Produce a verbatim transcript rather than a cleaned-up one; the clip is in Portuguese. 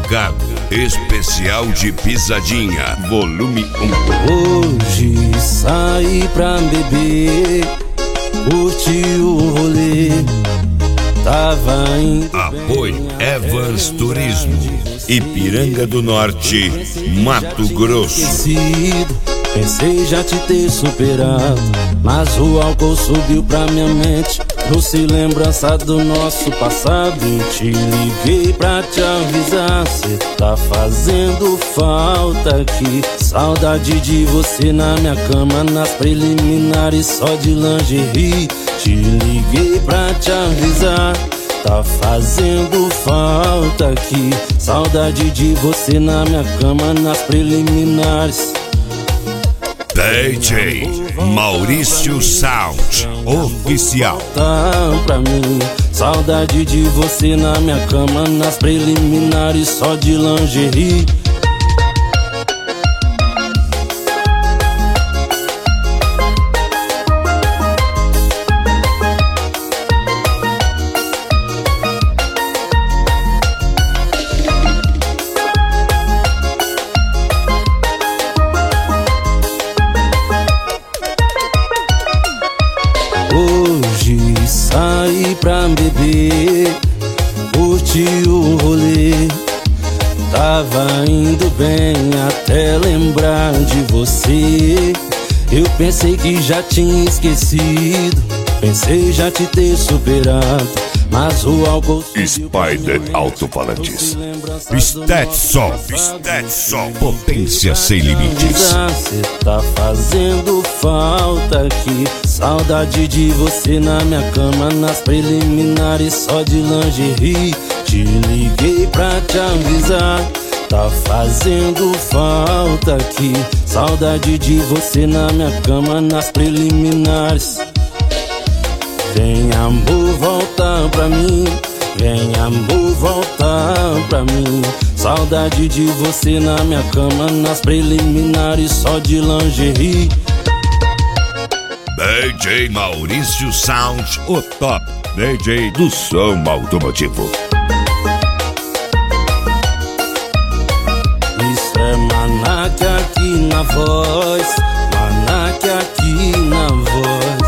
Madrugada, especial de pisadinha, volume um. Hoje saí pra beber, curti o rolê, tava indo. Apoio Evans Turismo, Ipiranga do Norte, Mato Grosso. Pensei já te ter superado, mas o álcool subiu pra minha mente, trouxe lembrança do nosso passado. Te liguei pra te avisar, cê tá fazendo falta aqui. Saudade de você na minha cama, nas preliminares só de lingerie. Te liguei pra te avisar, tá fazendo falta aqui. Saudade de você na minha cama, nas preliminares. D J Maurício Sound Oficial. Tá pra mim, saudade de você na minha cama, nas preliminares só de lingerie. Hoje saí pra beber, curti o rolê, tava indo bem até lembrar de você. Eu pensei que já tinha esquecido, pensei já te ter superado, mas o álcool Spider Alto-Falantes, Stetson, Stetson, potência sem limites. Cê tá fazendo falta aqui, saudade de você na minha cama, nas preliminares só de lingerie. Te liguei pra te avisar, tá fazendo falta aqui, saudade de você na minha cama, nas preliminares. Vem amor, volta pra mim, vem amor, volta pra mim. Saudade de você na minha cama, nas preliminares só de lingerie. D J Maurício Sound, o top D J do som automotivo. Isso é Manac aqui na voz, Manac aqui na voz.